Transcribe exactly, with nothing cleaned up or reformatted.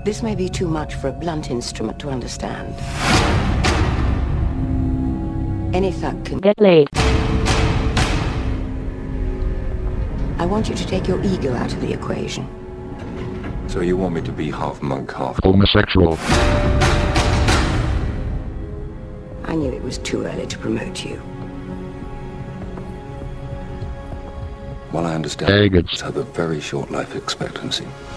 This may be too much for a blunt instrument to understand. Any thug can Get laid. I want you to take your ego out of the equation. So you want me to be half monk, half homosexual? I knew it was too early to promote you. Well, I understand. Faggots have a very short life expectancy.